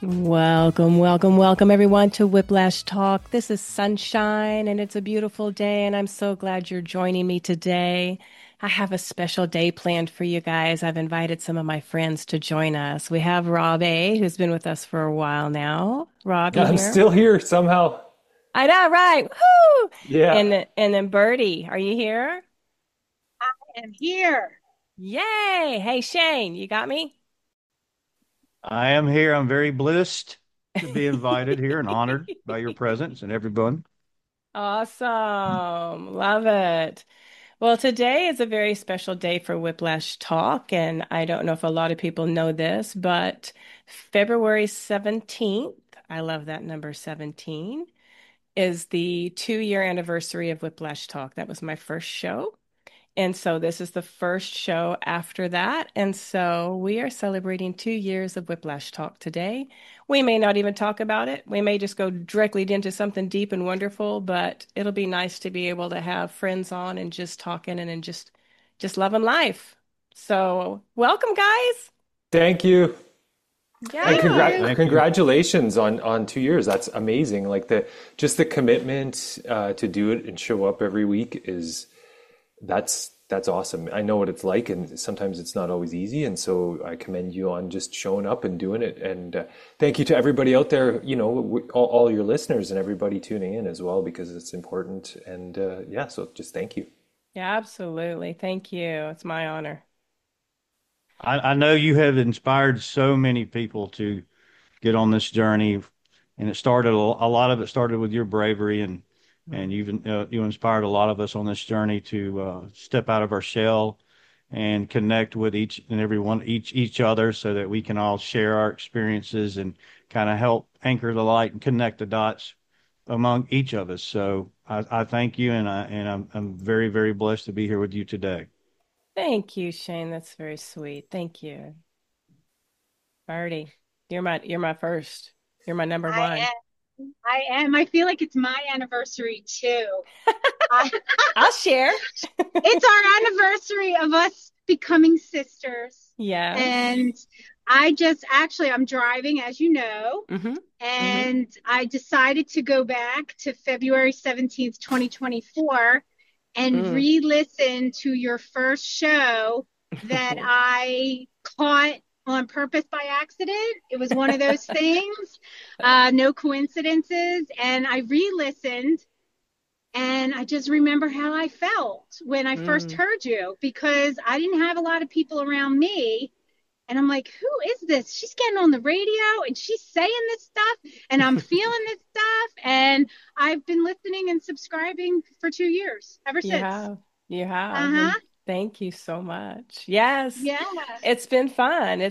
Welcome, welcome, welcome everyone to Whiplash Talk. This is Sunshine and it's a beautiful day and I'm so glad you're joining me today. I have a special day planned for you guys. I've invited some of my friends to join us. We have Rob A, who's been with us for a while now. Rob, you I'm here? still here somehow. I know, right? Woo! Yeah, And then Birdie, are you here? And here. Yay! Hey Shane, you got me? I am here. I'm very blessed to be invited here and honored by your presence and everyone. Awesome. Love it. Well, today is a very special day for Whiplash Talk, and I don't know if a lot of people know this, but February 17th, I love that number 17, is the 2-year anniversary of Whiplash Talk. That was my first show. And so this is the first show after that. And so we are celebrating 2 years of Whiplash Talk today. We may not even talk about it. We may just go directly into something deep and wonderful, but it'll be nice to be able to have friends on and just talking and just loving life. So welcome, guys. thank you. And Thank Yeah. you. Thank you. congratulations on 2 years. That's amazing. Like the commitment to do it and show up every week is that's awesome. I know what it's like, and sometimes it's not always easy. And so I commend you on just showing up and doing it. And thank you to everybody out there. All your listeners and everybody tuning in as well because it's important. And yeah, so just thank you. Yeah, absolutely. Thank you. It's my honor. I know you have inspired so many people to get on this journey, and it started a lot of it started with your bravery, and you inspired a lot of us on this journey to step out of our shell and connect with each and every one each other so that we can all share our experiences and kind of help anchor the light and connect the dots among each of us. So I thank you, and I'm very very blessed to be here with you today. Thank you, Shane. That's very sweet. Thank you. Marty, you're my first. You're my number I one. am. I am. I feel like it's my anniversary too. I, I'll share. it's our anniversary of us becoming sisters. Yes. And I'm driving, as you know, Mm-hmm. Mm-hmm. and I decided to go back to February 17th, 2024 and Mm. re-listen to your first show that I caught on purpose by accident. It was one of those things, no coincidences. And I re-listened and I just remember how I felt when I first Mm. heard you because I didn't have a lot of people around me. And I'm like, who is this? She's getting on the radio and she's saying this stuff and I'm feeling this stuff. And I've been listening and subscribing for 2 years ever You since. have. You have. Uh-huh. And thank you so much. Yes. Yeah. It's been fun.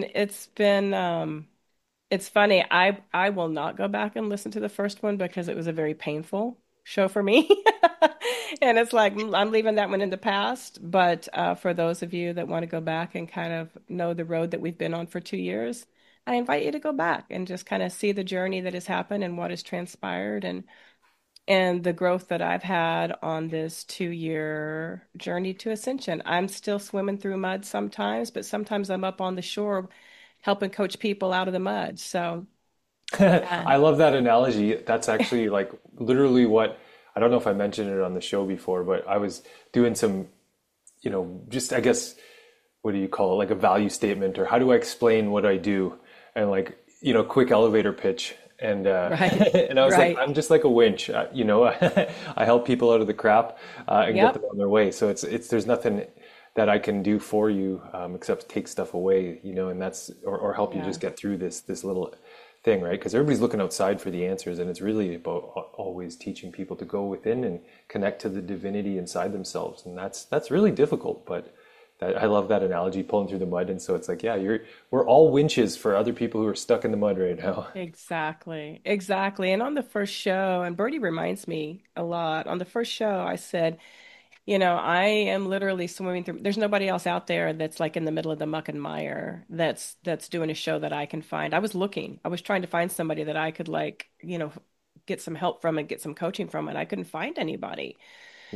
It's funny. I will not go back and listen to the first one because it was a very painful show for me. And it's like I'm leaving that one in the past. But for those of you that want to go back and kind of know the road that we've been on for 2 years, I invite you to go back and just kind of see the journey that has happened and what has transpired and the growth that I've had on this 2-year journey to ascension. I'm still swimming through mud sometimes, but sometimes I'm up on the shore helping coach people out of the mud. So, uh, I love that analogy. That's actually like literally what I don't know if I mentioned it on the show before, but I was doing some, just I guess what do you call it, like a value statement or how do I explain what I do and like, quick elevator pitch. And right, and I was like, right. I'm just like a winch, I help people out of the crap and get Yep. them on their way. So it's there's nothing that I can do for you except take stuff away, and that's or help you Yeah. just get through this little thing, right? Because everybody's looking outside for the answers, and it's really about always teaching people to go within and connect to the divinity inside themselves, and that's really difficult. But I love that analogy, pulling through the mud, and so it's like, yeah, we're all winches for other people who are stuck in the mud right now. Exactly. Exactly. And on the first show, and Bertie reminds me a lot, on the first show, I said, I am literally swimming through. There's nobody else out there that's like in the middle of the muck and mire that's doing a show that I can find. I was looking. I was trying to find somebody that I could like, get some help from and get some coaching from, and I couldn't find anybody. Yeah.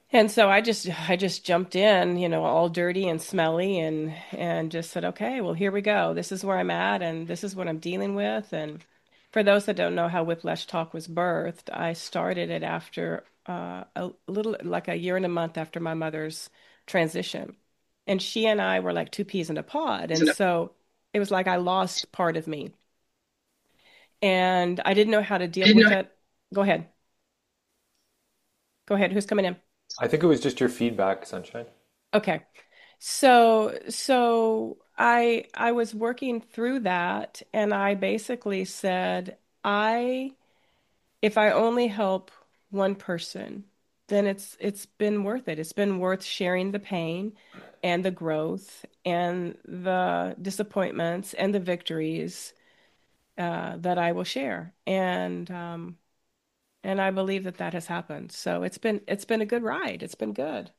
And so I just jumped in, all dirty and smelly and just said, okay, well, here we go. This is where I'm at and this is what I'm dealing with. And for those that don't know how Whiplash Talk was birthed, I started it after a little like a year and a month after my mother's transition. And she and I were like two peas in a pod. And so it was like I lost part of me and I didn't know how to deal with it. Go ahead. Go ahead. Who's coming in? I think it was just your feedback, Sunshine. Okay. So I was working through that and I basically said, I if I only help one person, then it's been worth it. It's been worth sharing the pain and the growth and the disappointments and the victories that I will share. And I believe that that has happened. So it's been a good ride. It's been good.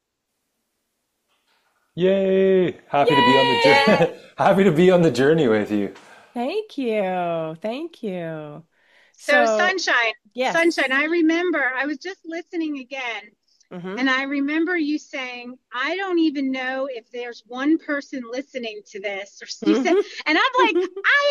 Yay! Happy to be on the Yay! journey. Happy to be on the journey with you. Thank you. Thank you. So So, Sunshine, Sunshine, yes. I remember I was just listening again. Hmm. And I remember you saying, I don't even know if there's one person listening to this. Or you said, Hmm. and I'm like,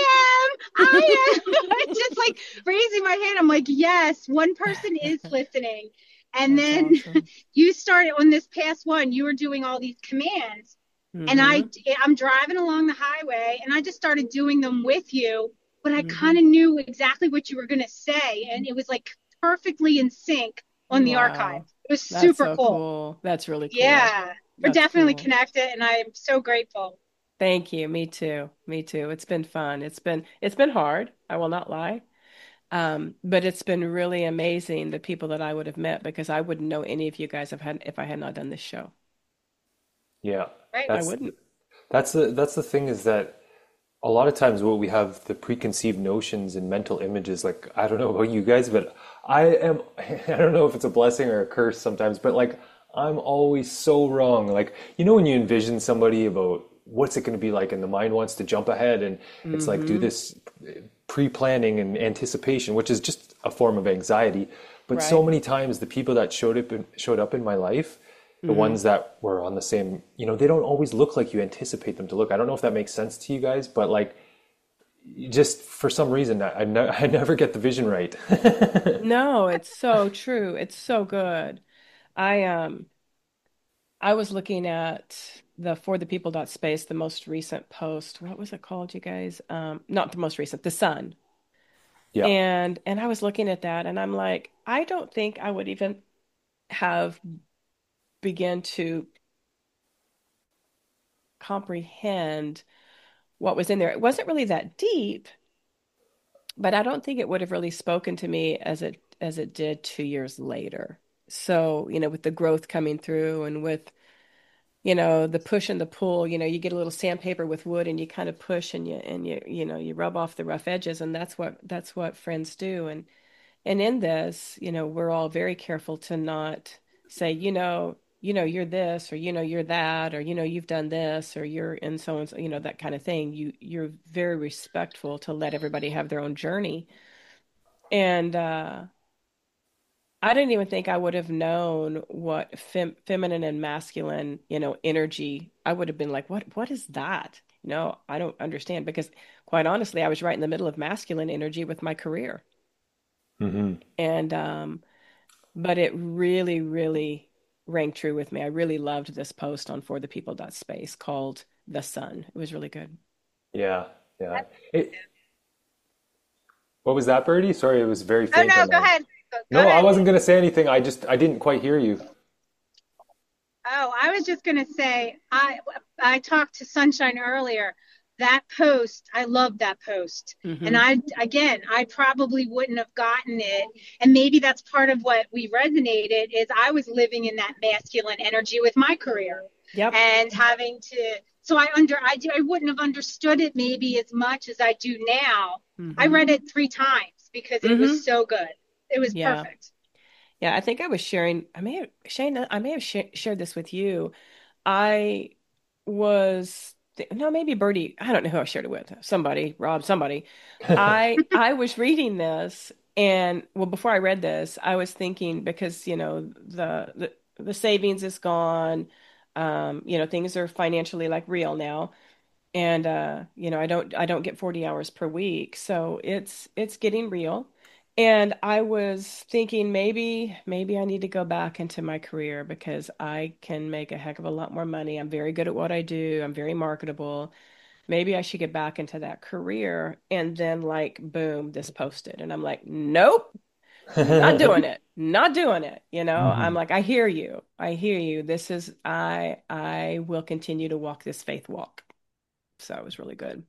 I am. I'm just like raising my hand. I'm like, yes, one person is listening. And That's then awesome. you started on this past one, you were doing all these commands. And Hmm. I'm driving along the highway and I just started doing them with you, but I kind Hmm. of knew exactly what you were going to say. And it was like perfectly in sync on the archive. Wow. It was That's super so cool. cool. That's really cool. Yeah, we're That's definitely cool. connected, and I'm so grateful. Thank you. Me too. Me too. It's been fun. It's been hard. I will not lie. But it's been really amazing the people that I would have met because I wouldn't know any of you guys if I had not done this show. Yeah, Right. I that's wouldn't. that's the thing is that a lot of times what we have the preconceived notions and mental images. Like I don't know about you guys, but I am. I don't know if it's a blessing or a curse sometimes, but like I'm always so wrong. Like when you envision somebody about what's it going to be like, and the mind wants to jump ahead, and it's like do Hmm. this pre-planning and anticipation, which is just a form of anxiety. But so Right. many times the people that showed up in my life, the Hmm. ones that were on the same, they don't always look like you anticipate them to look. I don't know if that makes sense to you guys, but like just for some reason I never get the vision right. No, it's so true. It's so good. I I was looking at the For the People dot space, the most recent post. What was it called, you guys? Not the most recent, The Sun. Yeah. And I was looking at that and I'm like, I don't think I would even have begun to comprehend what was in there. It wasn't really that deep, but I don't think it would have really spoken to me as it did 2 years later. So, with the growth coming through and with the push and the pull, you get a little sandpaper with wood and you kind of push and you rub off the rough edges and that's what friends do. And in this, we're all very careful to not say, you're this or you're that or you've done this or you're in so and so, that kind of thing. You're very respectful to let everybody have their own journey. And I didn't even think I would have known what feminine and masculine, energy. I would have been like, what is that? I don't understand because quite honestly, I was right in the middle of masculine energy with my career. Hmm. And but it really, really rang true with me. I really loved this post on For the People space called The Sun. It was really good. Yeah. Yeah. What was that, Birdie? Sorry, it was very Oh faint no, on go my end. ahead. Go No, I ahead. wasn't going to say anything. I didn't quite hear you. Oh, I was just gonna say I talked to Sunshine earlier. That post, I love that post. And Hmm. I probably wouldn't have gotten it. And maybe that's part of what we resonated is I was living in that masculine energy with my career Yep. and having to so I wouldn't have understood it maybe as much as I do now. I Hmm. read it 3 times because it was Hmm. so good. It was Yeah. perfect. Yeah. I think I was sharing, Shane, I may have shared this with you. I no, maybe Bertie. I don't know who I shared it with. Somebody, Rob, somebody. I was reading this, and well, before I read this, I was thinking because the savings is gone. Things are financially like real now. And I don't get 40 hours per week. So it's getting real. And I was thinking maybe I need to go back into my career because I can make a heck of a lot more money. I'm very good at what I do. I'm very marketable. Maybe I should get back into that career. And then like boom, this posted. And I'm like, nope, not doing it. Not doing it. I'm Mhm. like, I hear you. I hear you. I will continue to walk this faith walk. So it was really good.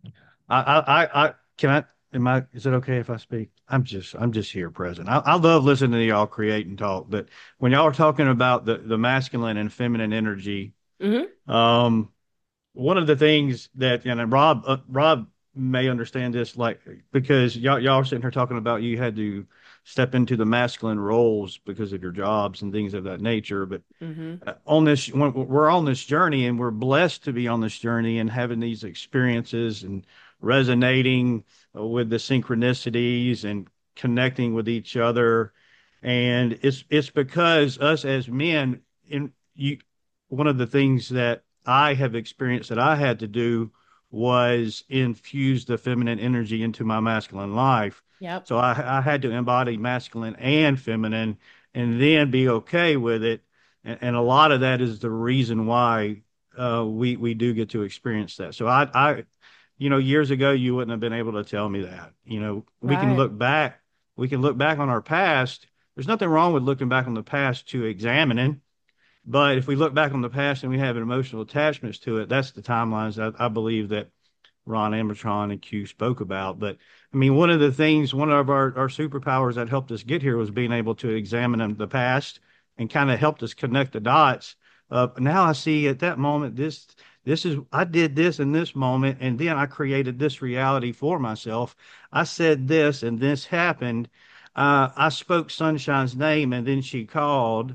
Can I, is it okay if I speak? I'm just here present. I love listening to y'all create and talk, but when y'all are talking about the masculine and feminine energy, Hmm. um, one of the things that, and Rob may understand this, like, because y'all are sitting here talking about you had to step into the masculine roles because of your jobs and things of that nature. But Hmm. on this, when we're on this journey and we're blessed to be on this journey and having these experiences and resonating with the synchronicities and connecting with each other. And it's because us as men, in you, one of the things that I have experienced that I had to do was infuse the feminine energy into my masculine life. Yep. So I had to embody masculine and feminine and then be okay with it. And a lot of that is the reason why we do get to experience that. So years ago, you wouldn't have been able to tell me that. Right. We can look back on our past. There's nothing wrong with looking back on the past to examining. But if we look back on the past and we have emotional attachments to it, that's the timelines that I believe that Ron Amatron and Q spoke about. But I mean, one of our superpowers that helped us get here was being able to examine the past and kind of helped us connect the dots. Now I see at that moment, I did this in this moment, and then I created this reality for myself. I said this, and this happened. I spoke Sunshine's name, and then she called.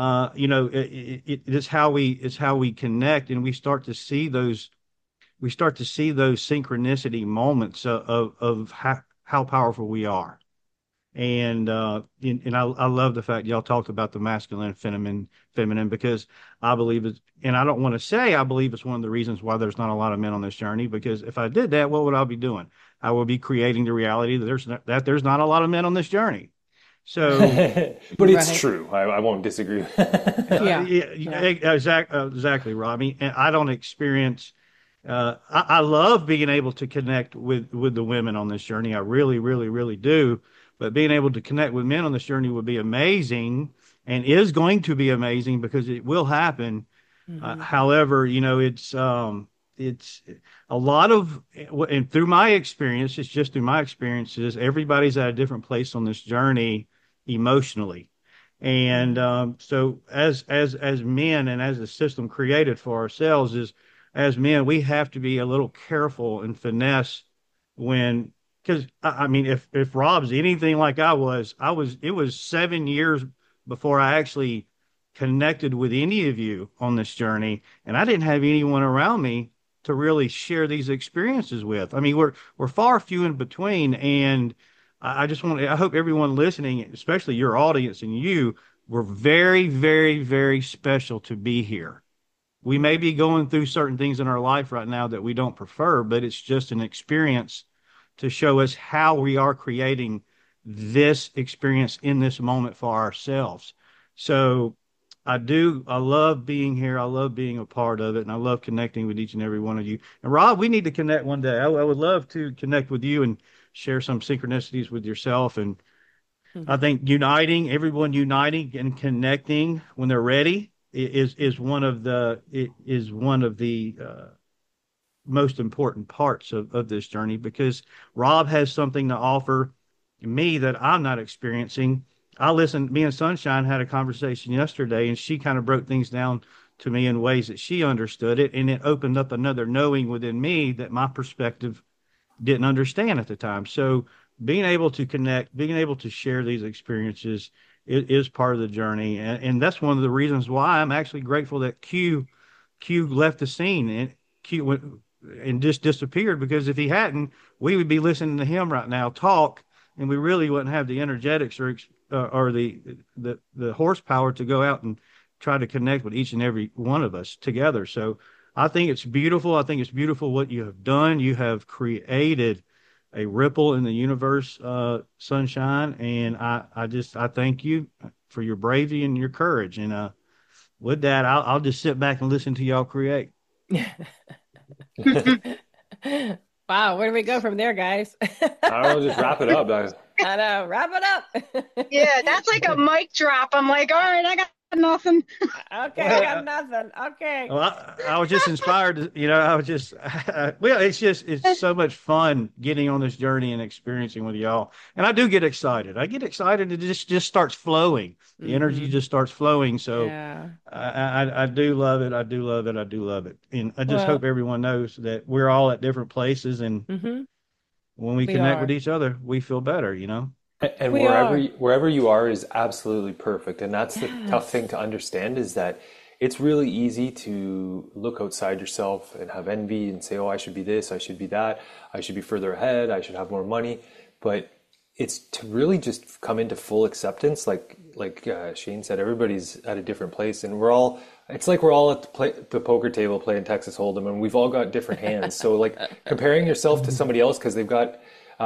It's how we connect, and we start to see those synchronicity moments of how powerful we are. And I love the fact y'all talked about the masculine and feminine, because I believe it's, and I don't want to say I believe it's one of the reasons why there's not a lot of men on this journey, because if I did that, what would I be doing? I would be creating the reality that there's not a lot of men on this journey. So But it's Right. true. I won't disagree. Yeah. yeah, Yeah. exactly, Robbie. And I don't experience. I love being able to connect with the women on this journey. I really, really, really do. But being able to connect with men on this journey would be amazing, and is going to be amazing because it will happen. Hmm. However, it's a lot of, and through my experience, it's just through my experiences, everybody's at a different place on this journey emotionally. And Hmm. so as men and as a system created for ourselves is as men, we have to be a little careful and finesse when, because I mean, if Rob's anything like it was 7 years before I actually connected with any of you on this journey, and I didn't have anyone around me to really share these experiences with. I mean, we're far few in between, and I hope everyone listening, especially your audience and you, we're very, very, very special to be here. We may Hmm. be going through certain things in our life right now that we don't prefer, but it's just an experience to show us how we are creating this experience in this moment for ourselves. So I love being here. I love being a part of it, and I love connecting with each and every one of you. And Rob, we need to connect one day. I would love to connect with you and share some synchronicities with yourself. And I Hmm. think everyone uniting and connecting when they're ready is one of the most important parts of this journey, because Rob has something to offer me that I'm not experiencing. Me and Sunshine had a conversation yesterday, and she kind of broke things down to me in ways that she understood it, and it opened up another knowing within me that my perspective didn't understand at the time. So being able to connect, being able to share these experiences is part of the journey, and that's one of the reasons why I'm actually grateful that Q left the scene and Q went and just disappeared, because if he hadn't, we would be listening to him right now talk, and we really wouldn't have the energetics or the horsepower to go out try to connect with each and every one of us together. So I think it's beautiful. I think it's beautiful what you have done. You have created a ripple in the universe, Sunshine, and I thank you for your bravery and your courage. And with that, I'll just sit back and listen to y'all create. Wow, where do we go from there, guys? I don't know, just wrap it up. I know, wrap it up. Yeah, that's like a mic drop. I'm like, all right, I got nothing. Okay, I got nothing. Okay. Well, I was just inspired. I was just, well, it's so much fun getting on this journey and experiencing with y'all. And I do get excited. I get excited. It just starts flowing. The energy Hmm. just starts flowing. So Yeah. I do love it. I do love it. I do love it. And I just hope Well, everyone knows that we're all at different places. And hmm, when we we connect with are. each other, we feel better. And We are. wherever you are is absolutely perfect. And that's the tough thing Yes. to understand is that it's really easy to look outside yourself and have envy and say, oh, I should be this, I should be that, I should be further ahead, I should have more money. But it's to really just come into full acceptance, like Shane said, everybody's at a different place, and it's like we're all at the poker table playing Texas Hold'em, and we've all got different hands. So like comparing yourself to somebody else because they've got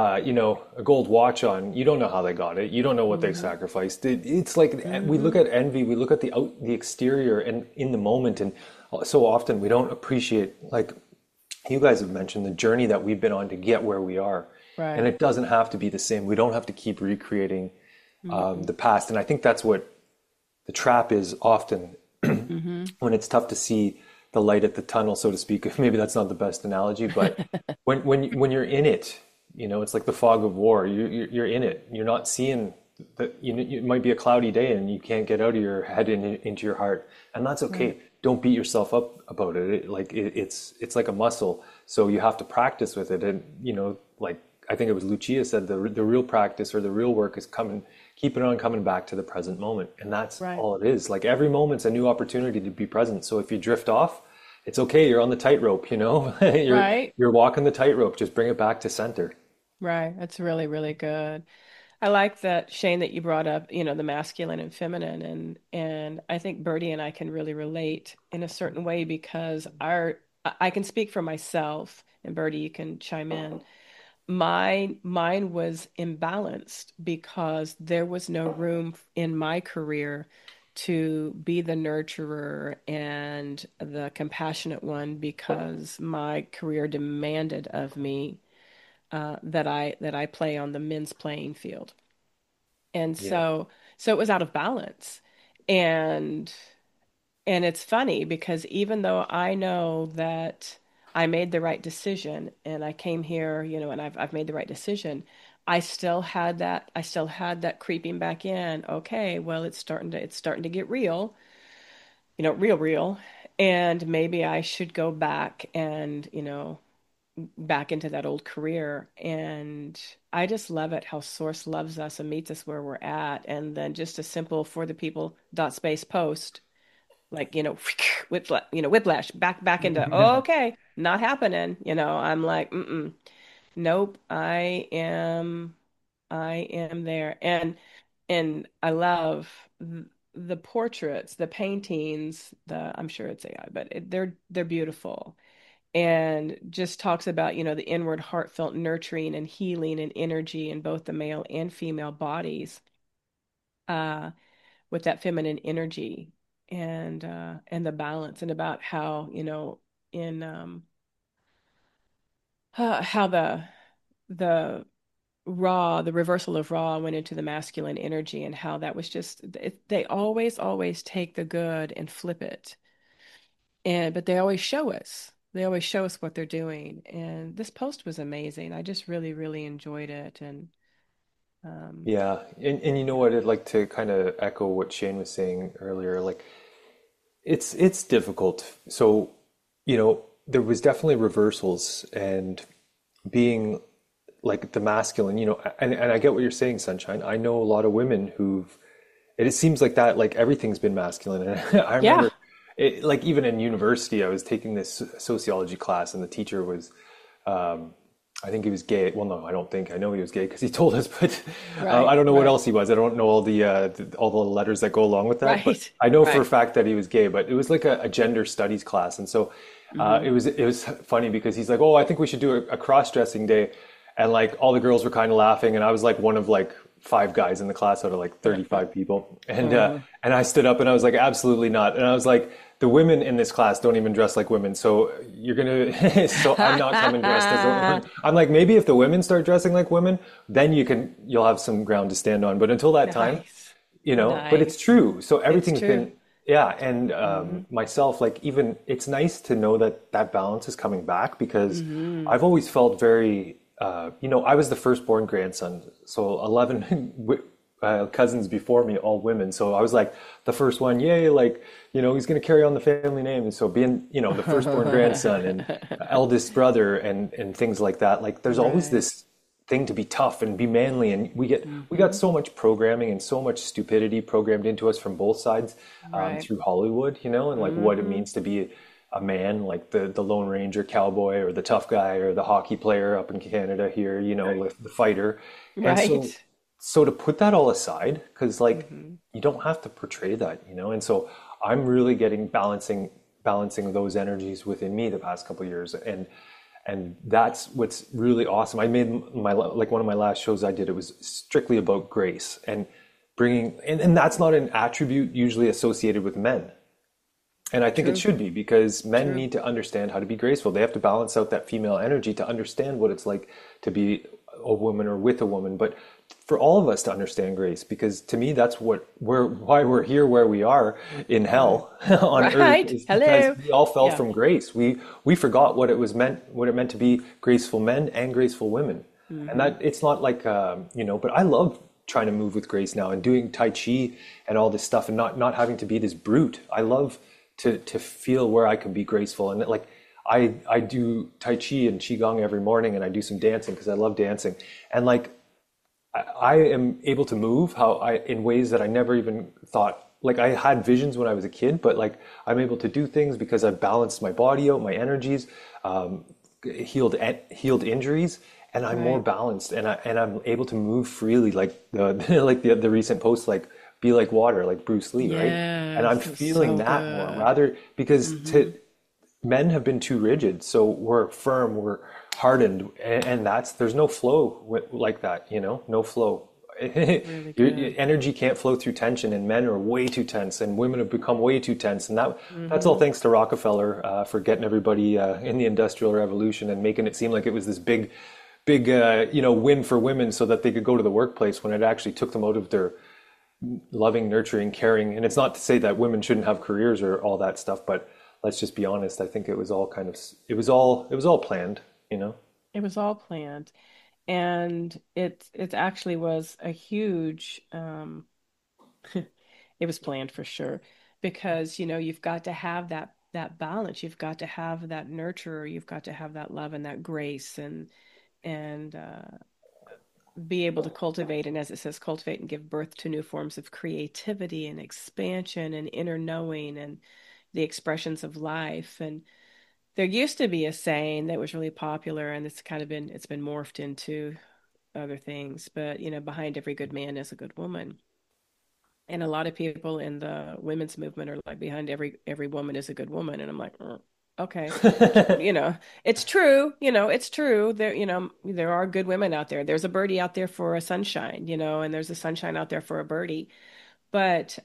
a gold watch on, you don't know how they got it. You don't know what they Hmm. sacrificed. It's like we look Hmm. at envy, we look at the exterior and in the moment, and so often we don't appreciate, like you guys have mentioned, the journey that we've been on to get where we are. And Right. it doesn't have to be the same. We don't have to keep recreating Hmm. the past. And I think that's what the trap is often Hmm. when it's tough to see the light at the tunnel, so to speak. Maybe that's not the best analogy, but when you're in it, it's like the fog of war. You're in it. You're not seeing it might be a cloudy day and you can't get out of your head and into your heart, and that's Right. okay. Don't beat yourself up about it. It's like a muscle, so you have to practice with it. And like I think it was Lucia said, the real practice or the real work is keeping on coming back to the present moment, and that's Right. all it is. Like every moment's a new opportunity to be present. So if you drift off, it's okay. You're on the tightrope. You're Right. you're walking the tightrope. Just bring it back to center. Right. That's really, really good. I like that, Shane, that you brought up, the masculine and feminine, and I think Birdie and I can really relate in a certain way because I can speak for myself, and Birdie, you can chime in. Mine was imbalanced because there was no room in my career to be the nurturer and the compassionate one because my career demanded of me that I play on the men's playing field. And Yeah. so it was out of balance. And and it's funny because even though I know that I made the right decision and I came here, and I've made the right decision, I still had that creeping back in. Okay, well it's starting to get real, real. And maybe I should go back and, back into that old career. And I just love it how Source loves us and meets us where we're at. And then just a simple for the people dot space post, like, whiplash back into, oh, okay, not happening. I'm like, nope, I am there. And I love the portraits, the paintings, I'm sure it's AI, but they're beautiful and just talks about, the inward heartfelt nurturing and healing and energy in both the male and female bodies, uh, with that feminine energy and the balance and about how, in how the the reversal of raw went into the masculine energy and how that was just they always take the good and flip it. But they always show us what they're doing. And this post was amazing. I just really, really enjoyed it. And um, Yeah. And you know what? I'd like to kind of echo what Shane was saying earlier. Like it's difficult. So, there was definitely reversals and being like the masculine, and I get what you're saying, Sunshine. I know a lot of women it seems like that, like everything's been masculine. And I yeah. remember like even in university, I was taking this sociology class and the teacher was I think he was gay. Well, no, I don't think. I know he was gay because he told us, but I Right, don't know what right, else he was. I don't know all the letters that go along with that, but right, I know for a right. fact that he was gay. But it was like a gender studies class, and so Hmm. it was funny because he's like, "Oh, I think we should do a cross-dressing day," and like all the girls were kind of laughing, and I was like one of like five guys in the class out of like 35 people, and I stood up and I was like, "Absolutely not," and I was like, the women in this class don't even dress like women, so you're gonna so I'm not coming dressed as a woman. I'm like, maybe if the women start dressing like women, then you'll have some ground to stand on, but until that time, Nice, but it's nice. true. So It's everything's true. been, yeah. And Hmm. myself, like, even it's nice to know that that balance is coming back because Hmm. I've always felt very, I was the firstborn grandson, so 11 cousins before me, all women. So I was like the first one, yay, like, he's going to carry on the family name. And so being, the firstborn grandson and eldest brother and things like that, like, there's always Right. this thing to be tough and be manly, and we got Hmm. so much programming and so much stupidity programmed into us from both sides, Right. through Hollywood, and like what it Hmm. means to be a man, like the Lone Ranger cowboy or the tough guy or the hockey player up in Canada here, the fighter. And so Right. so to put that all aside, because like Hmm. you don't have to portray that, and so I'm really getting balancing those energies within me the past couple of years, and that's what's really awesome. I made my like one of my last shows I did. It was strictly about grace and bringing, and that's not an attribute usually associated with men. And I think it True. should be because men True. need to understand how to be graceful. They have to balance out that female energy to understand what it's like to be a woman or with a woman. But for all of us to understand grace, because to me, that's why we're here where we are in Right. hell on earth, Right. is because Hello. we all fell Yeah. from grace. We forgot what it meant to be graceful men and graceful women. And Hmm. that it's not like, but I love trying to move with grace now and doing Tai Chi and all this stuff and not having to be this brute. I love to feel where I can be graceful. And like I do Tai Chi and Qigong every morning, and I do some dancing because I love dancing. And like I am able to move how I in ways that I never even thought. Like I had visions when I was a kid, but like I'm able to do things because I've balanced my body out, my energies, um, healed injuries, and I'm more Right. balanced, and I'm able to move freely, like the like the recent post, like be like water, like Bruce Lee, right? And I'm Yes. It's feeling so that more good. rather because Hmm. to men have been too rigid, so we're firm, we're hardened, and that's there's no flow like that, no flow. Really Your good. energy can't flow through tension, and men are way too tense, and women have become way too tense, and that's all Hmm. thanks to Rockefeller, for getting everybody in the Industrial Revolution and making it seem like it was this big win for women so that they could go to the workplace when it actually took them out of their loving, nurturing, caring. And it's not to say that women shouldn't have careers or all that stuff, but let's just be honest. I think it was all it was all planned, you know. It was all planned. And it actually was a huge it was planned for sure because you've got to have that balance. You've got to have that nurturer. You've got to have that love and that grace and be able to cultivate, and as it says, cultivate and give birth to new forms of creativity and expansion and inner knowing and the expressions of life. And there used to be a saying that was really popular, and it's been morphed into other things, but behind every good man is a good woman. And a lot of people in the women's movement are like, behind every woman is a good woman, and I'm like, okay, it's true. It's true. There are good women out there. There's a birdie out there for a sunshine, and there's a sunshine out there for a birdie. But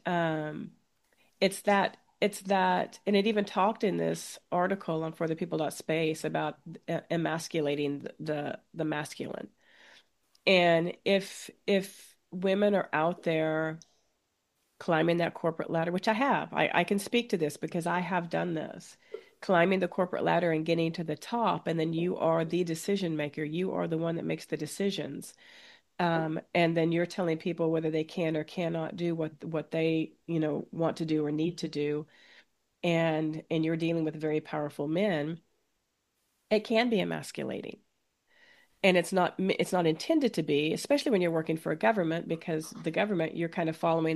it's that, and it even talked in this article on forthepeople.space about emasculating the masculine. And if women are out there climbing that corporate ladder, which I have. I can speak to this because I have done this. Climbing the corporate ladder and getting to the top, and then you are the decision maker. You are the one that makes the decisions. And then you're telling people whether they can or cannot do what they, want to do or need to do. And you're dealing with very powerful men. It can be emasculating. And it's not intended to be, especially when you're working for a government, because the government, you're kind of following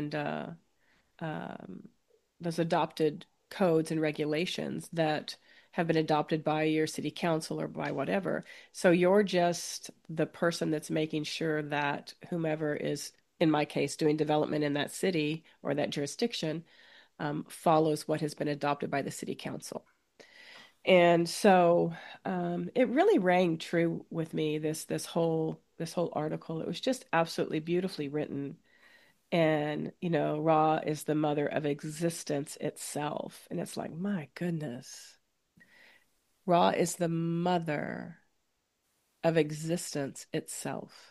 um, those adopted codes and regulations that have been adopted by your city council or by whatever. So you're just the person that's making sure that whomever is, in my case, doing development in that city or that jurisdiction follows what has been adopted by the city council. And so it really rang true with me, this whole article. It was just absolutely beautifully written. And, Ra is the mother of existence itself. And it's like, my goodness. Ra is the mother of existence itself.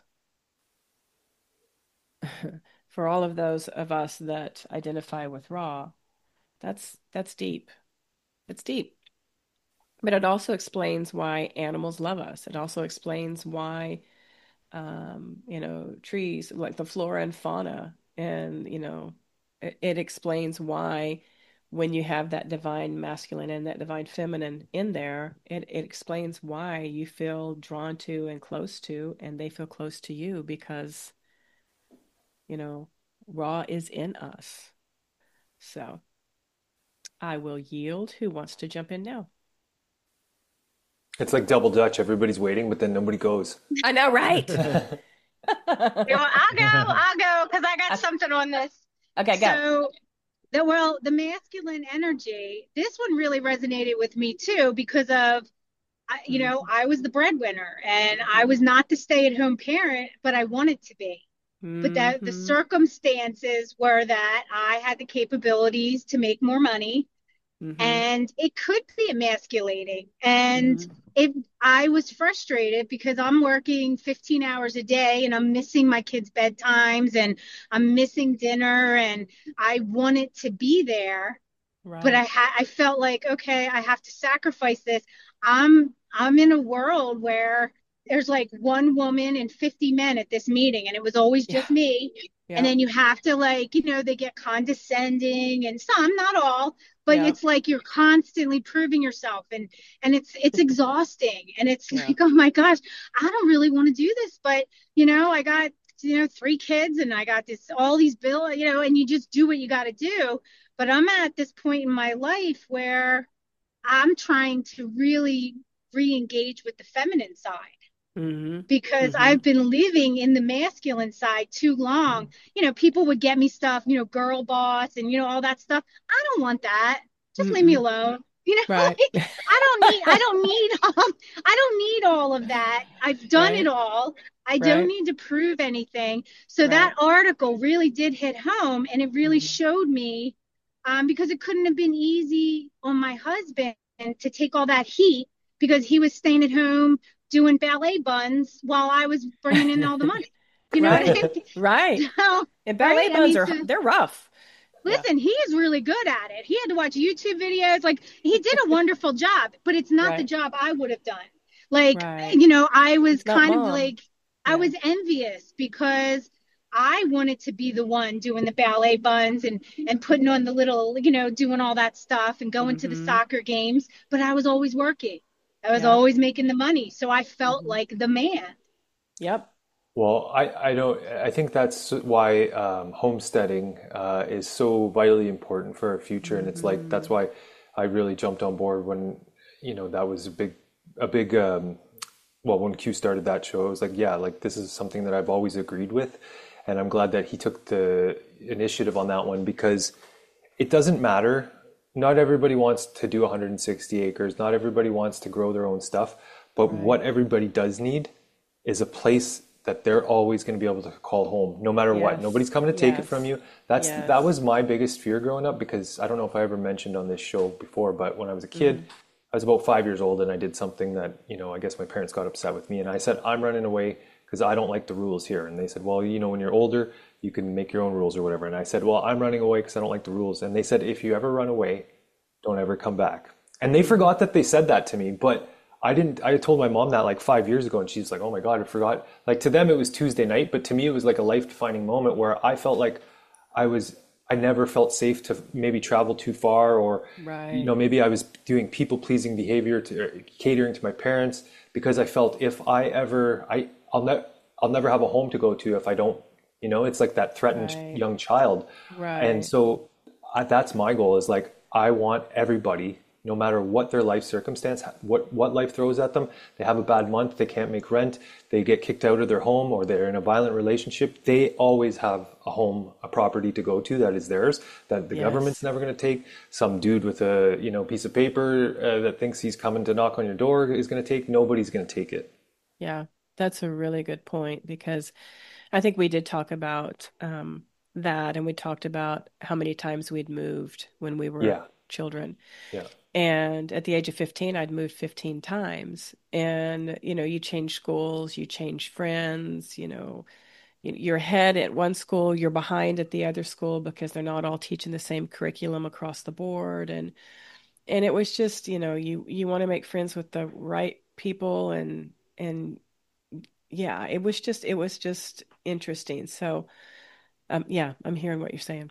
For all of those of us that identify with Ra, that's deep. It's deep. But it also explains why animals love us. It also explains why trees like the flora and fauna, and it explains why when you have that divine masculine and that divine feminine in there, it explains why you feel drawn to and close to, and they feel close to you because, you know, Ra is in us. So I will yield. Who wants to jump in now? It's like double Dutch. Everybody's waiting, but then nobody goes. I know, right? I'll go because I got something on this. Okay, go. So, the masculine energy, this one really resonated with me too because of, I was the breadwinner and I was not the stay-at-home parent, but I wanted to be. But that the Mm-hmm. circumstances were that I had the capabilities to make more money, Mm-hmm. and it could be emasculating. And Mm-hmm. if I was frustrated because I'm working 15 hours a day and I'm missing my kids' bedtimes and I'm missing dinner and I wanted to be there, but Right. I felt like, okay, I have to sacrifice this. I'm in a world where there's like one woman and 50 men at this meeting, and it was always Yeah. just me. And Yeah. then you have to, like, they get condescending, and some, not all, but Yeah. it's like you're constantly proving yourself, and it's exhausting, and it's Yeah. like, oh my gosh, I don't really want to do this, but I got three kids and I got this all these bills, and you just do what you got to do. But I'm at this point in my life where I'm trying to really re-engage with the feminine side Mm-hmm. because Mm-hmm. I've been living in the masculine side too long. People would get me stuff, girl boss and all that stuff. I don't want that. Just leave me Mm-mm. alone. Right. Like I don't need all of that. I've done it Right. all. I don't Right. need to prove anything. So that Right. article really did hit home, and it really Mm-hmm. showed me, because it couldn't have been easy on my husband to take all that heat because he was staying at home doing ballet buns while I was bringing in all the money. You know what I Right. mean? Right. So, And ballet right? I buns mean, are so they're rough. Yeah. listen, he is really good at it. He had to watch YouTube videos. Like, he did a wonderful job, but it's not the Right. job I would have done. Like, Right. I was It's not kind of mom. like, I Yeah. was envious because I wanted to be the one doing the ballet buns and putting on the little, doing all that stuff and going to the Mm-hmm. soccer games, but I was always working. I was Yeah. always making the money. So I felt Mm-hmm. like the man. Yep. Well, I don't. I think that's why homesteading is so vitally important for our future, and it's like Mm-hmm. that's why I really jumped on board when that was a big. Well, when Q started that show, I was like, yeah, like this is something that I've always agreed with, and I'm glad that he took the initiative on that one because it doesn't matter. Not everybody wants to do 160 acres. Not everybody wants to grow their own stuff, but Right. what everybody does need is a place that they're always going to be able to call home no matter what. Yes. Nobody's coming to take it from Yes. you. That Yes. was my biggest fear growing up because I don't know if I ever mentioned on this show before, but when I was a Mm-hmm. kid, I was about 5 years old and I did something that, I guess my parents got upset with me and I said, I'm running away because I don't like the rules here. And they said, well, when you're older, you can make your own rules or whatever. And I said, well, I'm running away because I don't like the rules. And they said, if you ever run away, don't ever come back. And they Mm-hmm. forgot that they said that to me, but I didn't. I told my mom that like 5 years ago, and she's like, "Oh my God, I forgot." Like to them, it was Tuesday night, but to me, it was like a life-defining moment where I felt like I was. I never felt safe to maybe travel too far, or Right. maybe I was doing people-pleasing behavior to catering to my parents because I felt if I ever, I'll never have a home to go to if I don't. It's like that threatened Right. young child, and Right. so that's my goal. Is like I want everybody no matter what their life circumstance, what life throws at them. They have a bad month, they can't make rent, they get kicked out of their home, or they're in a violent relationship. They always have a home, a property to go to that is theirs, that the government's Yes. never going to take. Some dude with a piece of paper that thinks he's coming to knock on your door is going to take. Nobody's going to take it. Yeah. That's a really good point because I think we did talk about that, and we talked about how many times we'd moved when we were Yeah, children. yeah. And at the age of 15, I'd moved 15 times. And, you change schools, you change friends, you're ahead at one school, you're behind at the other school because they're not all teaching the same curriculum across the board. And it was just, you want to make friends with the right people and yeah, it was just interesting. So, yeah, I'm hearing what you're saying.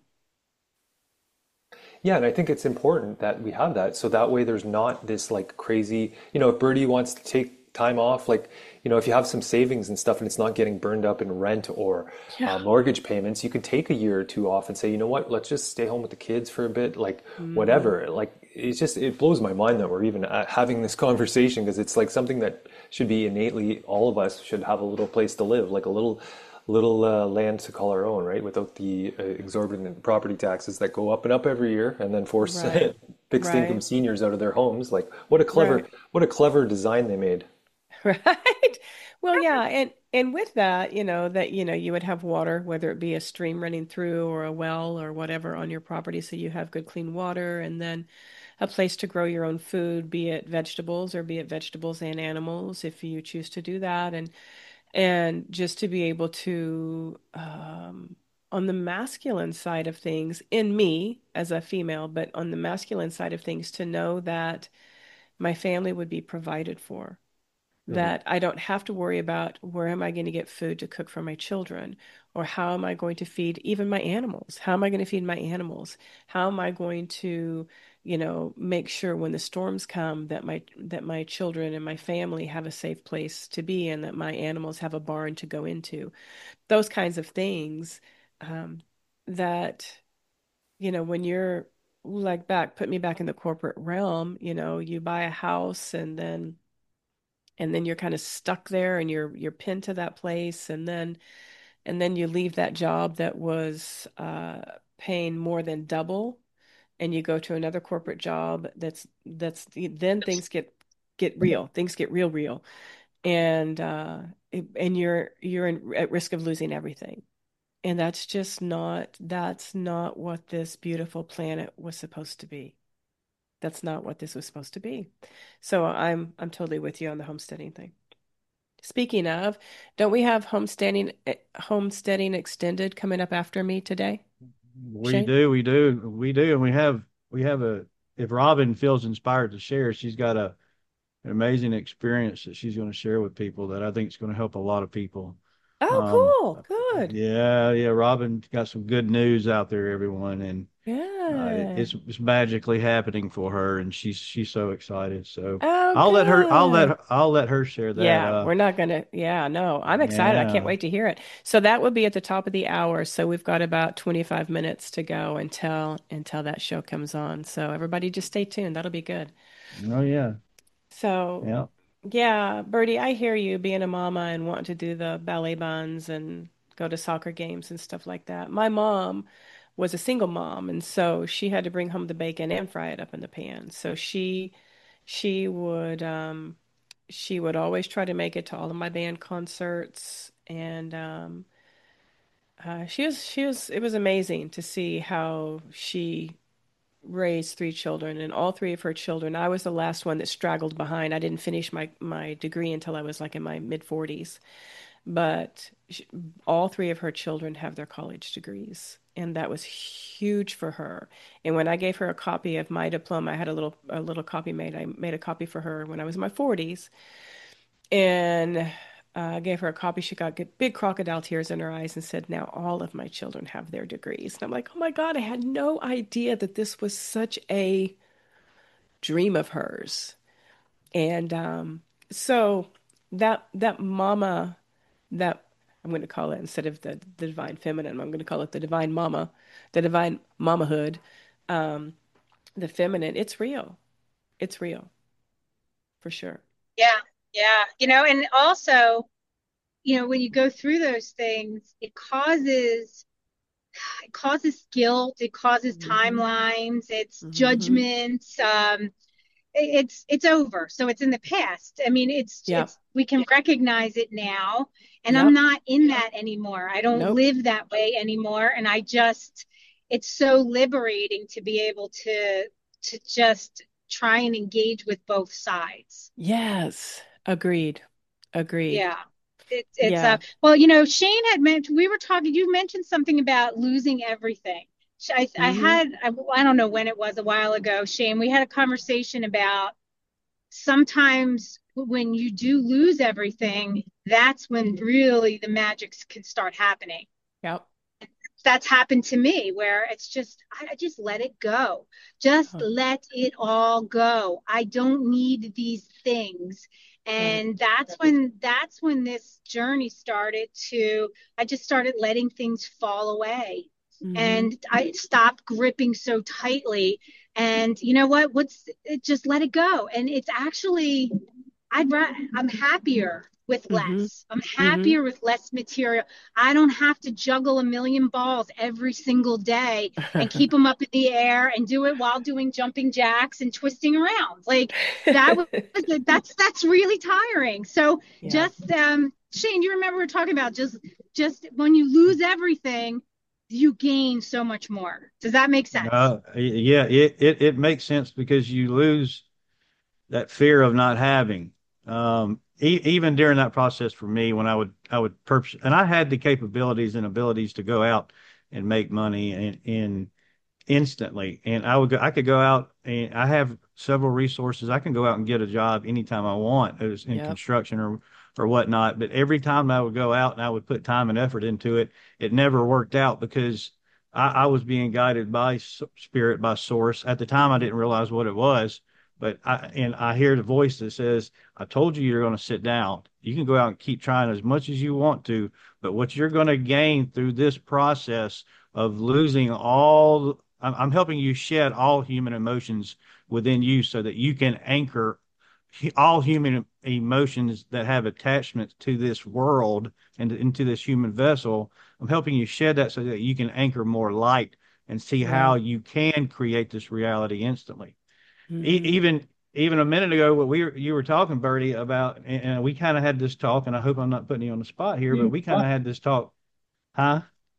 Yeah, and I think it's important that we have that so that way there's not this like crazy, if Birdie wants to take time off, like, if you have some savings and stuff and it's not getting burned up in rent or Yeah. mortgage payments, you could take a year or two off and say, you know what, let's just stay home with the kids for a bit, like Hmm. whatever. Like it blows my mind that we're even having this conversation because it's like something that should be innately, all of us should have a little place to live, like a little land to call our own, right? Without the exorbitant property taxes that go up and up every year, and then force Right. fixed income Right. seniors out of their homes. Like, what a clever design they made. Right. Well, yeah, and with that, you would have water, whether it be a stream running through or a well or whatever on your property, so you have good clean water, and then a place to grow your own food, be it vegetables or be it vegetables and animals, if you choose to do that, and just to be able to, on the masculine side of things, in me as a female, but on the masculine side of things, to know that my family would be provided for, Hmm. that I don't have to worry about where am I going to get food to cook for my children, or how am I going to feed even my animals? How am I going to feed my animals? How am I going to, make sure when the storms come that my children and my family have a safe place to be and that my animals have a barn to go into? Those kinds of things, um, that, when you're like put me back in the corporate realm, you buy a house and then you're kind of stuck there and you're pinned to that place, and then you leave that job that was paying more than double, and you go to another corporate job that's then things get real, things get real, and and you're at risk of losing everything. And that's not what this beautiful planet was supposed to be. That's not what this was supposed to be. So I'm totally with you on the homesteading thing. Speaking of, don't we have homesteading extended coming up after me today, We Shane? do, we do, and we have a. If Robin feels inspired to share, she's got an amazing experience that she's going to share with people that I think is going to help a lot of people. Oh, Um, cool. Good. yeah, yeah, Robin got some good news out there, everyone, and Good. it's magically happening for her, and she's so excited. So Oh, I'll good. I'll let her share that. Yeah, we're not gonna, yeah, no, I'm excited. I can't Yeah. wait to hear it. So that would be at the top of the hour. So we've got about 25 minutes to go until that show comes on. So everybody just stay tuned. That'll be good. Oh yeah. So, Yeah. yeah, Bertie, I hear you being a mama and wanting to do the ballet buns and go to soccer games and stuff like that. My mom was a single mom, and so she had to bring home the bacon and fry it up in the pan. So she would she would always try to make it to all of my band concerts, and she was it was amazing to see how she raised three children, and all three of her children. I was the last one that straggled behind. I didn't finish my degree until I was like in my mid 40s, but all three of her children have their college degrees, and that was huge for her. And when I gave her a copy of my diploma, I had a little copy made. I made a copy for her when I was in my 40s, and gave her a copy. She got big crocodile tears in her eyes and said, "Now all of my children have their degrees." And I'm like, "Oh my God, I had no idea that this was such a dream of hers." And so that mama, that I'm going to call it, instead of the divine feminine, I'm going to call it the divine mama, the divine mamahood, the feminine, it's real. It's real for sure. Yeah. Yeah. And also, when you go through those things, it causes guilt, it causes Hmm. timelines, it's Hmm. judgments. It's over, so it's in the past. I mean, Yep. it's we can recognize it now, and I'm Yep. not in that anymore. I don't Nope. live that way anymore, and it's so liberating to be able to just try and engage with both sides. Yes. Agreed. Agreed. Yeah. It's Yeah. well, Shane had mentioned, we were talking, you mentioned something about losing everything. Hmm. I don't know when it was, a while ago, Shane, we had a conversation about sometimes when you do lose everything, that's when really the magic can start happening. Yep. That's happened to me where I just let it go. Just Oh, let it all go. I don't need these things. right. And that's when this journey started to I just started letting things fall away. Hmm. And I stopped gripping so tightly. And you know what? Just let it go. And it's actually I'm happier with Hmm. less. I'm Hmm. happier with less material. I don't have to juggle a million balls every single day and keep them up in the air and do it while doing jumping jacks and twisting around. Like that was that's really tiring. So Yeah. just Shane, you remember we were talking about just when you lose everything, you gain so much more. Does that make sense? Yeah, it makes sense because you lose that fear of not having. Even during that process for me, when I would purpose, and I had the capabilities and abilities to go out and make money and instantly. And I could go out and I have several resources. I can go out and get a job anytime I want. It was in Yep. construction or whatnot. But every time I would go out and I would put time and effort into it, it never worked out because I was being guided by spirit, by source. At the time, I didn't realize what it was. But I hear the voice that says, I told you you're going to sit down. You can go out and keep trying as much as you want to, but what you're going to gain through this process of losing all I'm helping you shed all human emotions within you so that you can anchor all human emotions that have attachments to this world and into this human vessel. I'm helping you shed that so that you can anchor more light and see how Right. you can create this reality instantly. Hmm. Even a minute ago, what you were talking, Bertie, about, and we kind of had this talk, and I hope I'm not putting you on the spot here, but we kind of had this talk. Huh?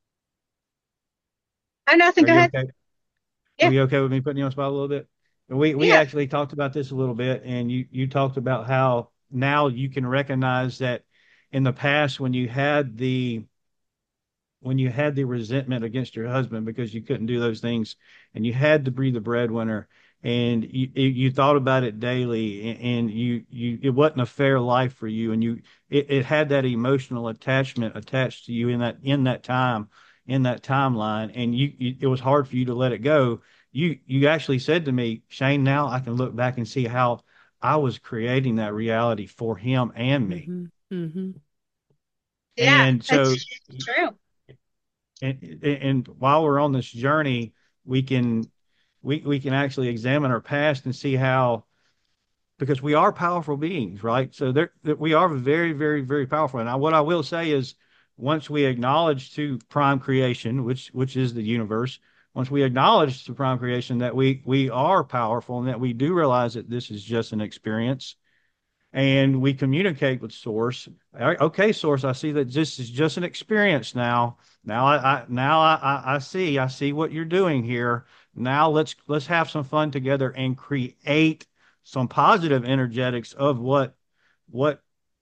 I nothing. Are Go you ahead. okay? Are Yeah. you okay with me putting you on the spot a little bit? We Yeah. actually talked about this a little bit, and you talked about how now you can recognize that in the past when you had the resentment against your husband because you couldn't do those things, and you had to be the breadwinner, and you thought about it daily, and you it wasn't a fair life for you, and it had that emotional attachment attached to you in that time in that timeline, and it was hard for you to let it go. You actually said to me, Shane, now I can look back and see how I was creating that reality for him and me. Hmm. Hmm. Yeah. And so That's true. and while we're on this journey, we can we can actually examine our past and see how because we are powerful beings, right? So we are very, very, very powerful. And what I will say is, once we acknowledge to prime creation, which is the universe, once we acknowledge to prime creation that we are powerful and that we do realize that this is just an experience, and we communicate with source. Okay, source, I see that this is just an experience now. I see what you're doing here. Now let's have some fun together and create some positive energetics of what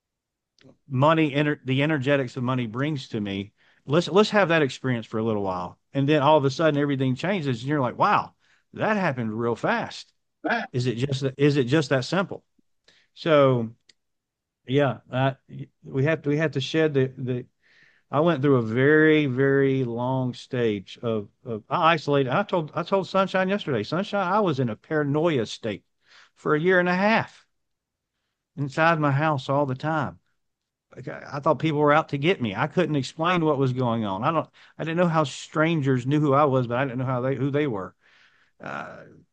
the energetics of money brings to me. Let's have that experience for a little while. And then all of a sudden everything changes and you're like, wow, that happened real fast. Is it just that simple? So yeah, we have to shed the. I went through a very very long stage of I isolated. I told Sunshine yesterday. Sunshine, I was in a paranoia state for a year and a half inside my house all the time. Like, I thought people were out to get me. I couldn't explain what was going on. I didn't know how strangers knew who I was, but I didn't know who they were. Uh,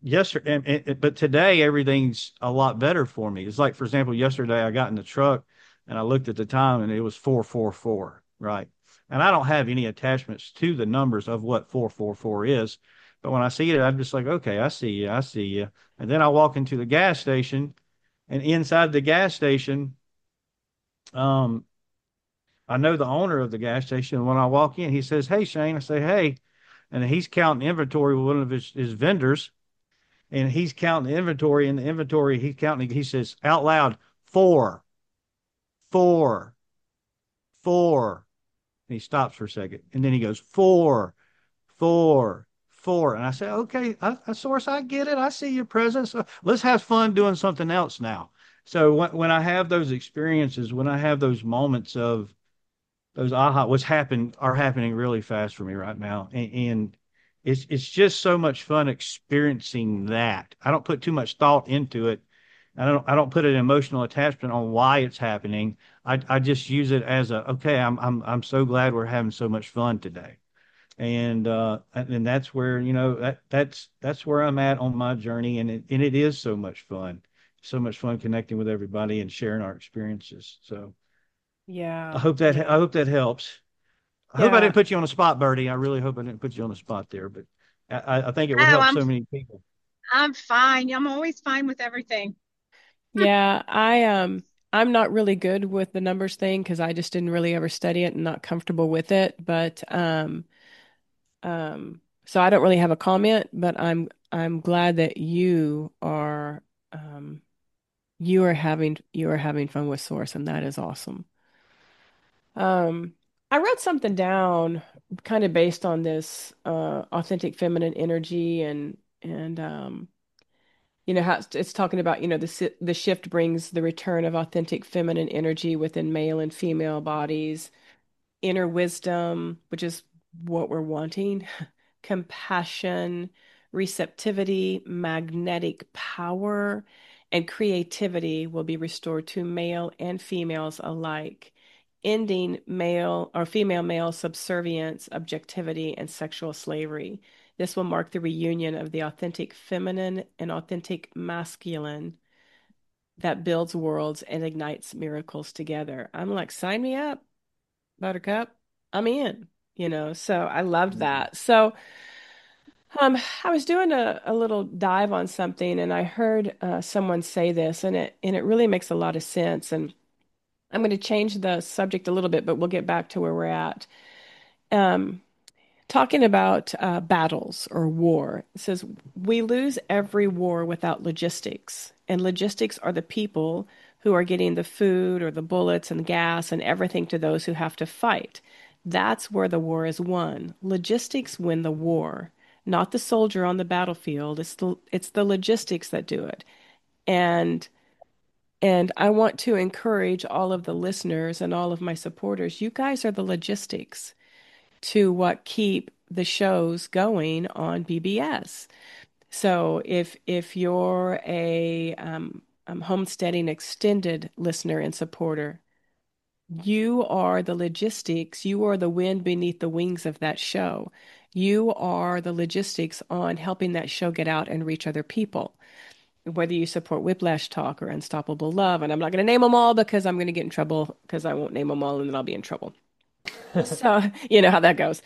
yesterday, but today everything's a lot better for me. It's like, for example, yesterday I got in the truck and I looked at the time and it was 4:44, right? And I don't have any attachments to the numbers of what 4:44 is, but when I see it, I'm just like, okay, I see you, I see you. And then I walk into the gas station, and inside the gas station, um, I know the owner of the gas station. When I walk in, he says, "Hey, Shane." I say, "Hey," and he's counting inventory with one of his vendors, and he's counting the inventory. And the inventory he's counting, he says out loud, four, four, four. And he stops for a second, and then he goes, four, four, four. And I say, okay, Source, I get it. I see your presence. Let's have fun doing something else now. So when I have those experiences, when I have those moments of those aha, what's happened are happening really fast for me right now, and it's just so much fun experiencing that. I don't put too much thought into it. I don't put an emotional attachment on why it's happening. I just use it as a okay. I'm so glad we're having so much fun today, and that's where that's where I'm at on my journey, and it is so much fun connecting with everybody and sharing our experiences. So. I Yeah, hope that I yeah, hope that helps. I hope I yeah. didn't put you on the spot, Birdie. I really hope I didn't put you on the spot there, but I think it would Oh, help so many people. I'm fine. I'm always fine with everything. Yeah, I'm not really good with the numbers thing because I just didn't really ever study it and not comfortable with it. But so I don't really have a comment, but I'm glad that um you are having fun with Source, and that is awesome. Um, I wrote something down kind of based on this authentic feminine energy and how it's talking about, the shift brings the return of authentic feminine energy within male and female bodies, inner wisdom, which is what we're wanting, compassion, receptivity, magnetic power, and creativity will be restored to male and females alike, ending male or female male subservience, objectivity, and sexual slavery. This will mark the reunion of the authentic feminine and authentic masculine that builds worlds and ignites miracles together. I'm like, sign me up, Buttercup. I'm in, so I loved that. So, I was doing a little dive on something and I heard someone say this and it really makes a lot of sense. And I'm going to change the subject a little bit, but we'll get back to where we're at. Um, Talking about battles or war. It says, we lose every war without logistics. And logistics are the people who are getting the food or the bullets and gas and everything to those who have to fight. That's where the war is won. Logistics win the war, not the soldier on the battlefield. It's the logistics that do it. And and I want to encourage all of the listeners and all of my supporters. You guys are the logistics to what keep the shows going on BBS. So if you're a homesteading extended listener and supporter, you are the logistics. You are the wind beneath the wings of that show. You are the logistics on helping that show get out and reach other people. Whether you support Whiplash Talk or Unstoppable Love, and I'm not going to name them all because I'm going to get in trouble because I won't name them all and then I'll be in trouble. So, you know how that goes.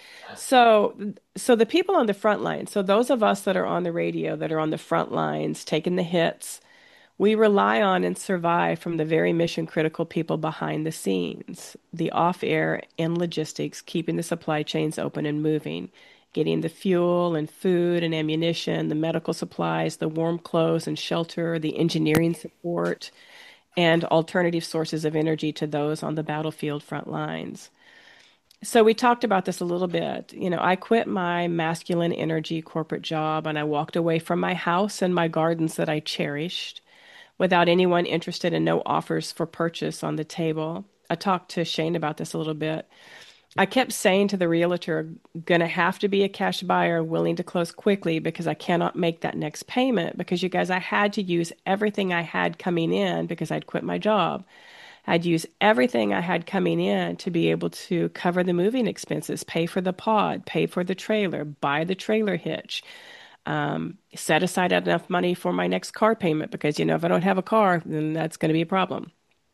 So the people on the front line, so those of us that are on the radio, that are on the front lines, taking the hits, we rely on and survive from the very mission critical people behind the scenes, the off air and logistics, keeping the supply chains open and moving, getting the fuel and food and ammunition, the medical supplies, the warm clothes and shelter, the engineering support, and alternative sources of energy to those on the battlefield front lines. So we talked about this a little bit. I quit my masculine energy corporate job and I walked away from my house and my gardens that I cherished without anyone interested and no offers for purchase on the table. I talked to Shane about this a little bit. I kept saying to the realtor, gonna have to be a cash buyer willing to close quickly because I cannot make that next payment because you guys, I had to use everything I had coming in because I'd quit my job. I'd use everything I had coming in to be able to cover the moving expenses, pay for the pod, pay for the trailer, buy the trailer hitch, set aside enough money for my next car payment because, if I don't have a car, then that's going to be a problem.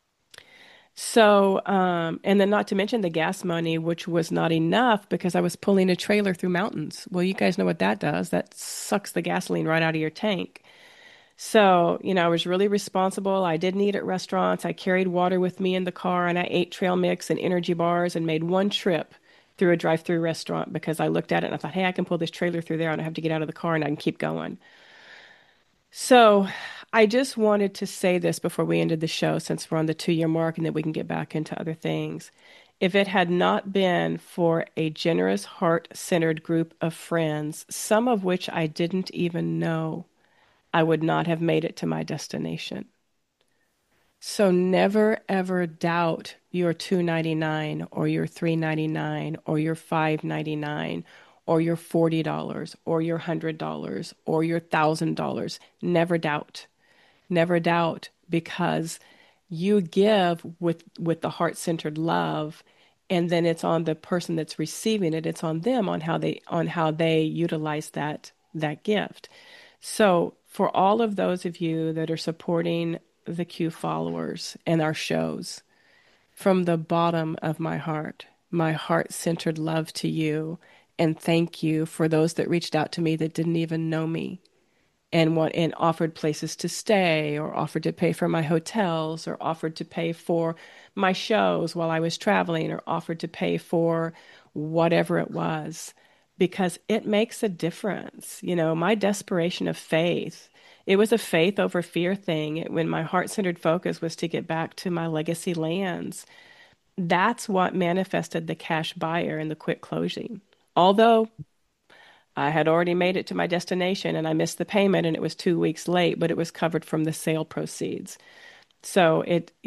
So, and then not to mention the gas money, which was not enough because I was pulling a trailer through mountains. Well, you guys know what that does. That sucks the gasoline right out of your tank. So, I was really responsible. I didn't eat at restaurants. I carried water with me in the car and I ate trail mix and energy bars and made one trip through a drive-through restaurant because I looked at it and I thought, hey, I can pull this trailer through there and I have to get out of the car and I can keep going. So I just wanted to say this before we ended the show, since we're on the 2-year mark and then we can get back into other things. If it had not been for a generous, heart-centered group of friends, some of which I didn't even know, I would not have made it to my destination. So never ever doubt your $2.99 or your $3.99 or your $5.99 or your $40 or your $100 or your $1,000. Never doubt. Never doubt, because you give with the heart-centered love, and then it's on the person that's receiving it. It's on them on how they utilize that gift. So, for all of those of you that are supporting the Q followers and our shows, from the bottom of my heart centered love to you, and thank you for those that reached out to me that didn't even know me and offered places to stay, or offered to pay for my hotels, or offered to pay for my shows while I was traveling, or offered to pay for whatever it was, because it makes a difference. My desperation of faith, it was a faith over fear thing. When my heart-centered focus was to get back to my legacy lands, that's what manifested the cash buyer and the quick closing. Although I had already made it to my destination and I missed the payment and it was 2 weeks late, but it was covered from the sale proceeds. So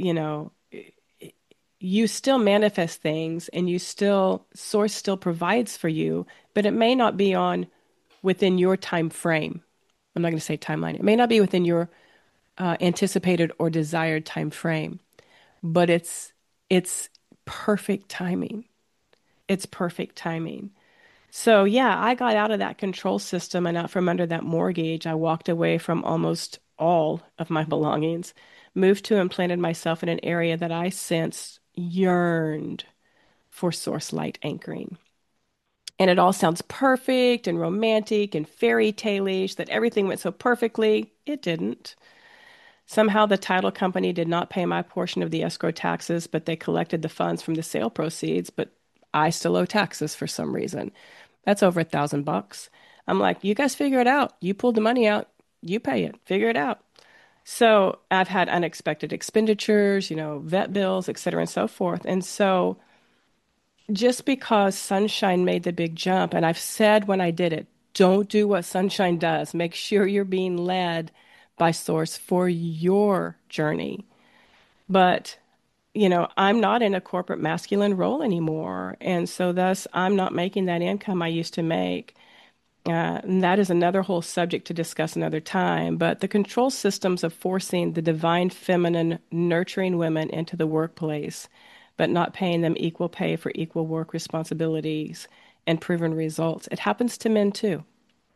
you still manifest things, and source still provides for you, but it may not be on within your time frame. I'm not going to say timeline. It may not be within your anticipated or desired time frame, but it's perfect timing. It's perfect timing. So yeah, I got out of that control system and out from under that mortgage. I walked away from almost all of my belongings, moved to and planted myself in an area that I sensed yearned for source light anchoring. And it all sounds perfect and romantic and fairy tale-ish, that everything went so perfectly. It didn't. Somehow the title company did not pay my portion of the escrow taxes, but they collected the funds from the sale proceeds, but I still owe taxes for some reason. That's over $1,000. I'm like, you guys figure it out. You pulled the money out. You pay it. Figure it out. So I've had unexpected expenditures, vet bills, et cetera, and so forth. And so just because Sunshine made the big jump, and I've said when I did it, don't do what Sunshine does. Make sure you're being led by Source for your journey. But, I'm not in a corporate masculine role anymore. And so thus, I'm not making that income I used to make. And that is another whole subject to discuss another time. But the control systems of forcing the divine feminine, nurturing women into the workplace, but not paying them equal pay for equal work responsibilities and proven results, it happens to men too.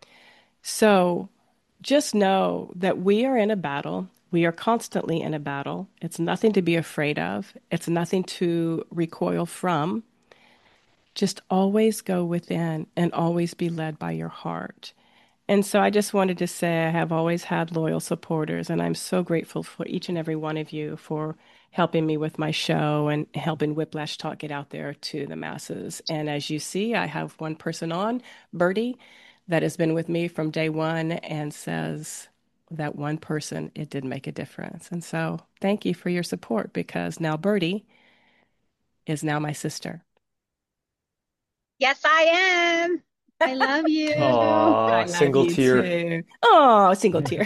So just know that we are in a battle. We are constantly in a battle. It's nothing to be afraid of. It's nothing to recoil from. Just always go within and always be led by your heart. And so I just wanted to say I have always had loyal supporters, and I'm so grateful for each and every one of you for helping me with my show and helping Whiplash Talk get out there to the masses. And as you see, I have one person on, Birdie, that has been with me from day one and says that one person, it did make a difference. And so thank you for your support, because now Birdie is now my sister. Yes, I am. I love you. Aw, I love single you tear. too. Oh, single tear.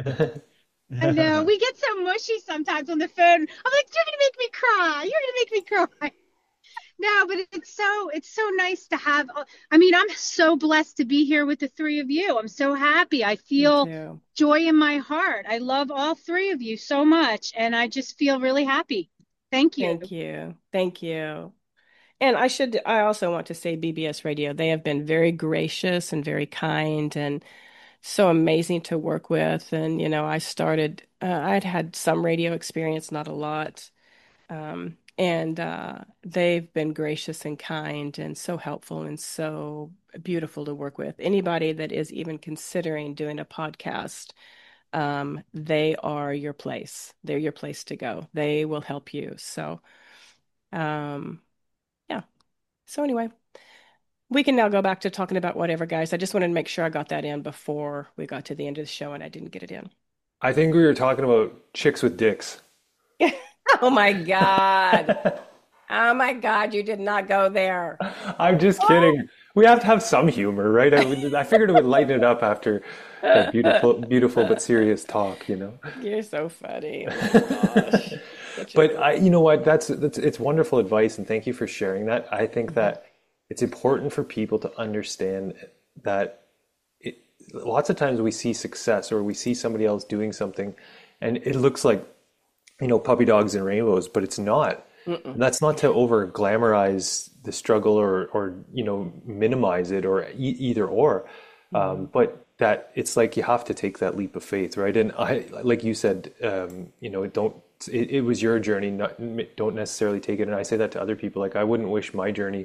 I know we get so mushy sometimes on the phone. I'm like, you're gonna make me cry. You're gonna make me cry. No, but it's so nice to have. I mean, I'm so blessed to be here with the three of you. I'm so happy. I Me feel too. joy in my heart. I love all three of you so much, and I just feel really happy. Thank you. Thank you. Thank you. And I also want to say BBS Radio, they have been very gracious and very kind and so amazing to work with. And, I'd had some radio experience, not a lot. And they've been gracious and kind and so helpful and so beautiful to work with. Anybody that is even considering doing a podcast, they are your place. They're your place to go. They will help you. So, um, yeah. So anyway, we can now go back to talking about whatever, guys. I just wanted to make sure I got that in before we got to the end of the show and I didn't get it in. I think we were talking about chicks with dicks. Oh my God. Oh my God, you did not go there. I'm just kidding. We have to have some humor, right? I figured it would lighten it up after that beautiful but serious talk, you know? You're so funny. Oh my gosh. Such a But good. you know what? That's it's wonderful advice, and thank you for sharing that. I think Mhm. that it's important for people to understand that it, lots of times we see success or we see somebody else doing something, and it looks like, puppy dogs and rainbows, but it's not. Mm-mm. And that's not to over glamorize the struggle or minimize it or either or. Mhm. But that it's like you have to take that leap of faith, right? And like you said, don't. It was your journey. Not, don't necessarily take it. And I say that to other people. Like I wouldn't wish my journey.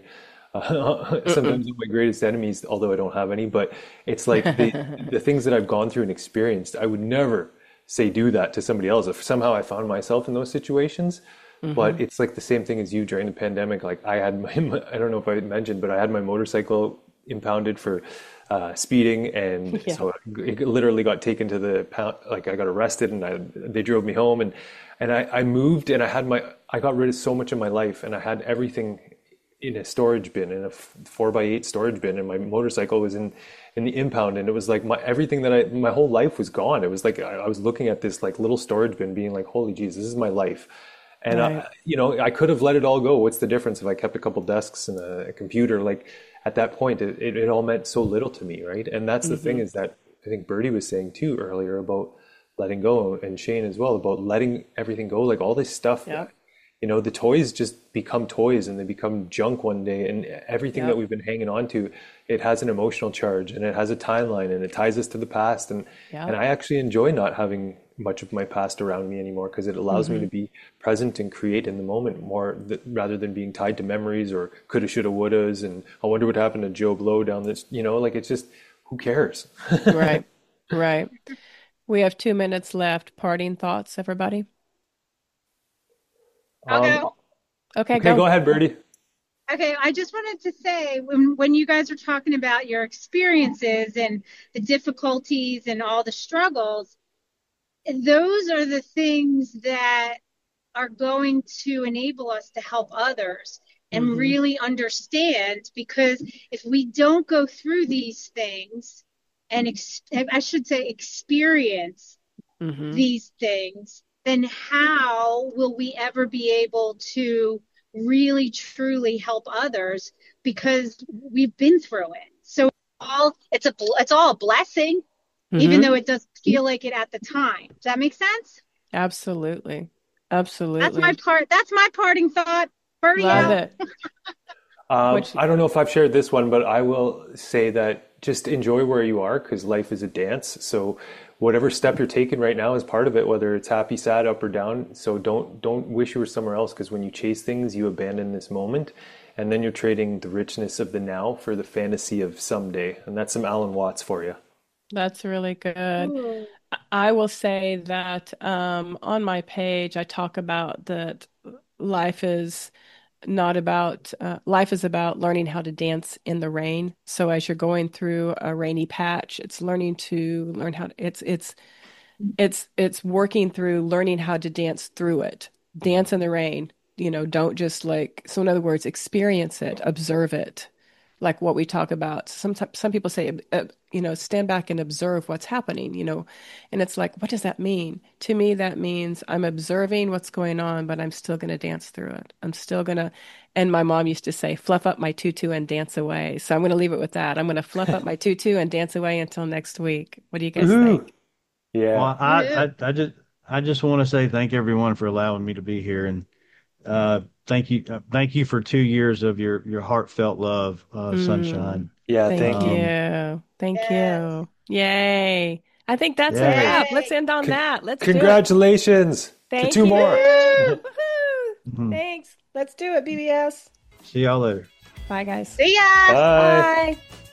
Sometimes on my greatest enemies, although I don't have any. But it's like the things that I've gone through and experienced. I would never say do that to somebody else. If somehow I found myself in those situations, but Mhm. it's like the same thing as you during the pandemic. Like I had I don't know if I mentioned, but I had my motorcycle impounded for speeding, and Yeah. so it literally got taken to the pound. Like I got arrested, and they drove me home, and I moved, and I got rid of so much of my life, and I had everything in a storage bin, in a 4x8 storage bin, and my motorcycle was in the impound, and it was like everything that my whole life was gone. It was like I was looking at this like little storage bin, being like, holy jeez, this is my life. And Right. I could have let it all go. What's the difference if I kept a couple desks and a computer? Like at that point, it all meant so little to me, right? And that's the thing Hmm. is that I think Birdie was saying too earlier about letting go, and Shane as well about letting everything go. Like all this stuff, Yep. the toys just become toys and they become junk one day. And everything that Yep. we've been hanging on to, it has an emotional charge and it has a timeline and it ties us to the past. And Yep. I actually enjoy not having much of my past around me anymore because it allows me Hmm. to be present and create in the moment more rather than being tied to memories or coulda, shoulda, wouldas. And I wonder what happened to Joe Blow down this, like it's just, who cares? Right. Right. We have 2 minutes left. Parting thoughts, everybody? I'll Um, go. Okay, okay, go. go ahead, Birdie. Okay, I just wanted to say when you guys are talking about your experiences and the difficulties and all the struggles, those are the things that are going to enable us to help others and Hmm. really understand, because if we don't go through these things and I should say experience Hmm. these things, then how will we ever be able to really truly help others, because we've been through it? So it's all a blessing, even though Hmm. it doesn't feel like it at the time. Does that make sense? Absolutely. That's my Absolutely. part. That's my parting thought. Birdie Love out. it. Which, I don't know if I've shared this one, but I will say that just enjoy where you are because life is a dance. So whatever step you're taking right now is part of it, whether it's happy, sad, up or down. So don't wish you were somewhere else because when you chase things, you abandon this moment, and then you're trading the richness of the now for the fantasy of someday. And that's some Alan Watts for you. that's really good. Ooh. I will say that on my page, I talk about that life is not about life is about learning how to dance in the rain. So as you're going through a rainy patch, it's learning to learn how to, it's working through learning how to dance through it. Dance in the rain. Don't just like, so in other words, experience it, observe it. Like what we talk about. Sometimes some people say, stand back and observe what's happening, and it's like, what does that mean? To me, that means I'm observing what's going on, but I'm still going to dance through it. I'm still going to, and my mom used to say, fluff up my tutu and dance away. So I'm going to leave it with that. I'm going to fluff up my tutu and dance away until next week. What do you guys Woohoo! think? Yeah. Well, Woohoo. I just want to say thank everyone for allowing me to be here, and thank you for 2 years of your heartfelt love, Mm, Sunshine. Yeah, Thank thank you. Um, you. Thank Yes. you. Yay. I think that's a yeah. wrap. Let's Yay. end on C- that. Let's do it. Congratulations to Thank two you. more. Woo! Woohoo. Mhm. Thanks. Let's do it, BBS. See y'all later. Bye, guys. See ya. Bye. Bye.